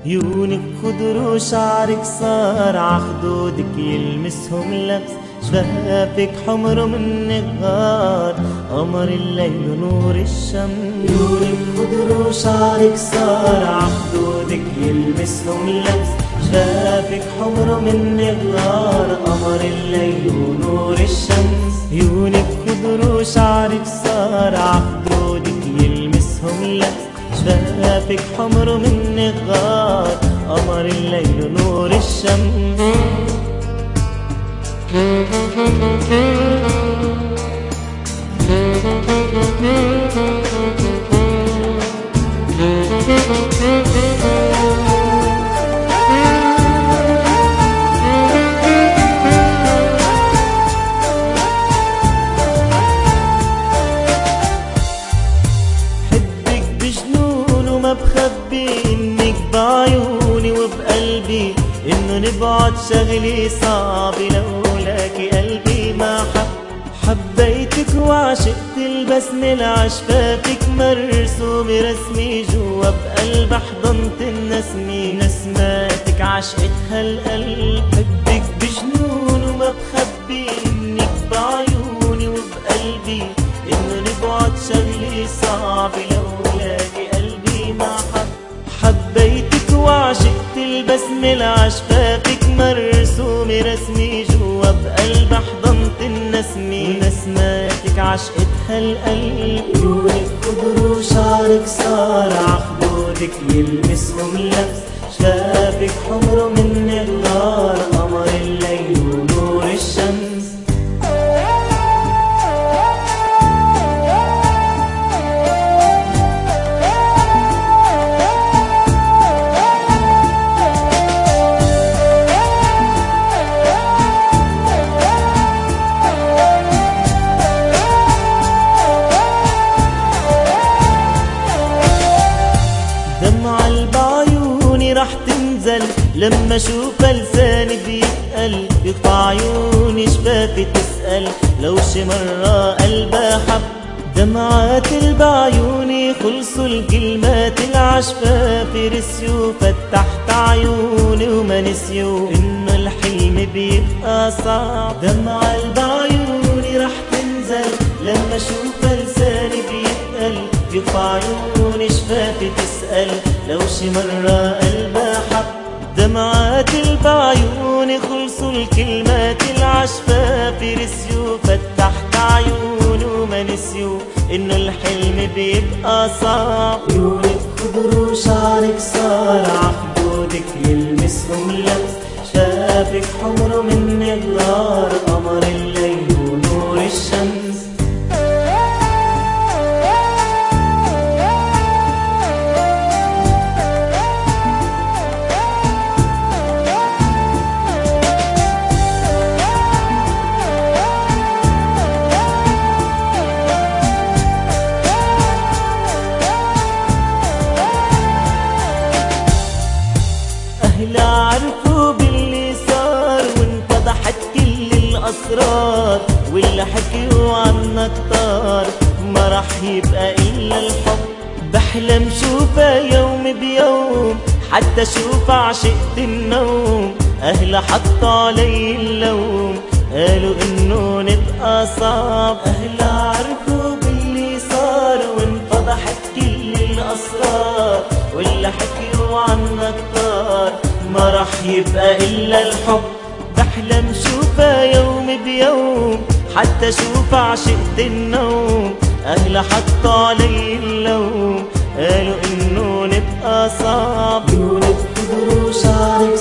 عيونك خضر وشعرك صار عخدودك يلمسهم لبس، شفافك حمر من غار قمر الليل ونور الشمس. عيونك خضر وشعرك صار عخدودك يلمسهم لبس، شفافك حمر من غار قمر الليل ونور الشمس. عيونك خضر وشعرك صار عخدودك يلمسهم لبس، شفافك حمر من غار قمر الليل ونور الشمس. حبك بجنون وما بخبي انك بعيوني وبقلبي، انه نبعد شغلي صعب لولاكي قلبي ما حبيتك وعشقت البسمة لعشفافك مرسومة رسمي جوا بقلب حضنت النسمة، نسماتك عشقتها القلب. حبك بجنون وما بخبي انك بعيوني وبقلبي، انه نبعد شغلي صعب لولاكي قلبي ما حبيتك وعشقت البسمة لعشفافك مرسومة رسمي جوا بقلب حضنت النسمة، ونسماتك عشقتها القلب. عيونك خضر وشعرك صار عخدودك يلمسهم لبس، شفافك حمر من النار قمر الليل ونور الشمس. رح تنزل لما اشوفها لساني بيتقل، بيقطع عيوني شفافي تسأل لو شي مرة قلبها حب. دمعات بعيوني خلصوا الكلمات العشفافي رسيوا فتحت عيوني وما نسيوا انه الحلم بيبقى صعب. دمعة بعيوني رح تنزل لما اشوفها لساني بيتقل، بيقطع عيوني شفافي تسأل لو شي مرة قلبها حب. دمعات بعيوني خلصوا الكلمات العشفافي رسيوا فتحت عيوني وما نسيوا انه الحلم بيبقى صعب. عيونك خضر وشعرك صار عخدودك يلمسهم لبس، شفافك حمر من النار قمر الليل ونور الشمس. أهلا عرفوا باللي صار وانفضحت كل الأسرار، واللي حكيوا عنا كتار ما رح يبقى إلا الحب. بحلم شوفها يوم بيوم حتى شوف عشقت النوم، أهلا حطوا علي اللوم قالوا إنه نبقى صعب. أهلا عرفوا باللي صار وانفضحت كل الأسرار، واللي حكيوا عنا كتار ما رح يبقى إلا الحب. بحلم شوفها يوم بيوم حتى شوف عشقت النوم، أهلا حطوا علي اللوم قالوا إنه نبقى صعب. عيونك خضر وشعرك